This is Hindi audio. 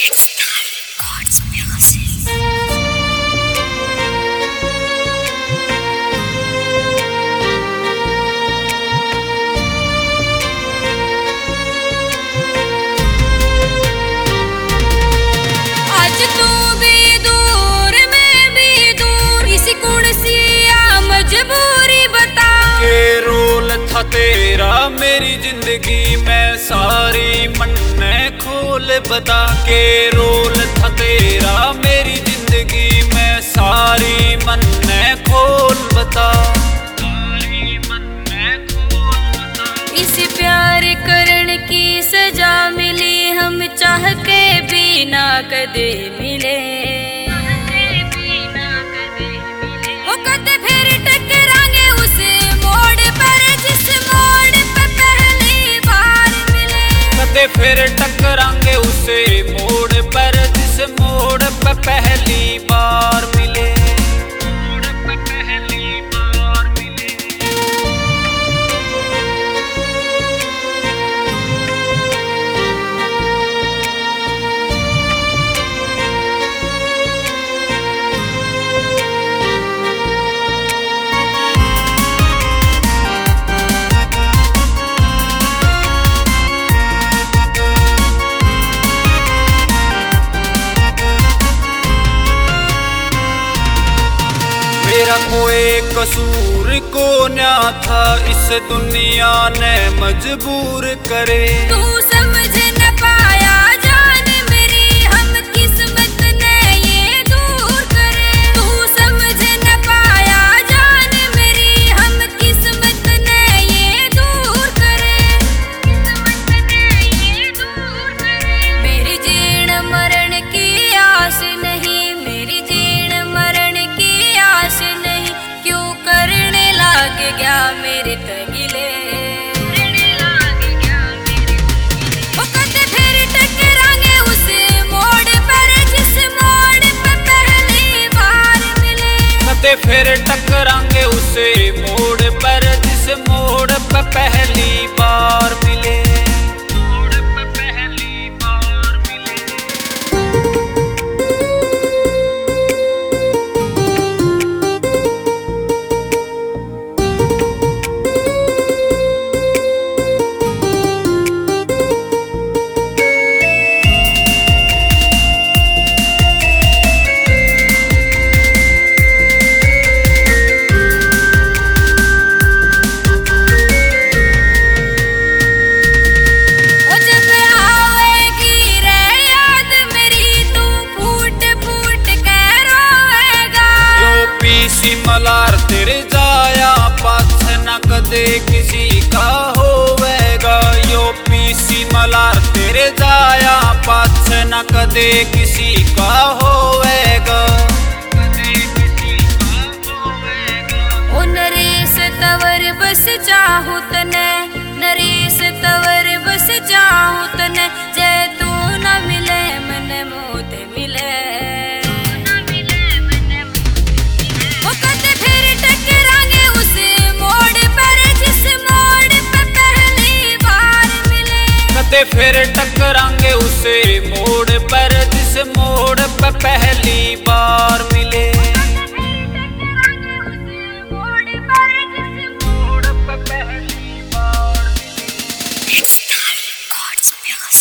God's music. आज तू भी दूर मैं भी दूर, इसी कुर्सिया मजबूरी बता के रोल था तेरा मेरी जिंदगी में सारी मन ने खोल बता के रोल था तेरा मेरी जिंदगी में सारी मन ने खोल बता सारी मन ने खोल बता। इस प्यार करण की सजा मिली, हम चाह के भी ना कदे मिले। वो कदे फिर टकराएंगे उस मोड़ पर जिस मोड़ पे पहली बार मिले। कदे फिर टकराएंगे उसे मोड़ पर जिस मोड़ पे पहली बार मिले। मोड़ पे पहली बार मिले। मेरा कोई कसूर को ना था, इस दुनिया ने मजबूर करे। तू समझ न पाया जान मेरी, हम किस्मत ने ये दूर करे। तू समझ न पाया जान मेरी, हम किस्मत ने ये दूर करे। किस्मत ने ये दूर करे। मेरी जीण मरण की आस नहीं, मेरी जीण मरण की आस नहीं, क्यों करने लाग गया मेरे तगिले। वो कदे फिर टकराएंगे उस मोड़ पर जिस मोड़ पे पहली बार मिले। कदे फिर टकराएंगे उसे मोड़ पर जिस मोड़ पे पहली बार मिले। मोड़ पे पहली बार मिले। मलार तेरे जाया पाछ न कदे किसी का होवेगा। यो पीसी मलार तेरे जाया पाछ न कदे किसी का होवेगा। ओ नरेश तवर बस चाहूं तने, नरेश तवर बस चाहूं तने, जय तू न मिले मन मोत मिले। फिर टकराएंगे उसे मोड़ पर जिस मोड़ पे पहली बार मिले। मोड़ पे पहली बार मिले।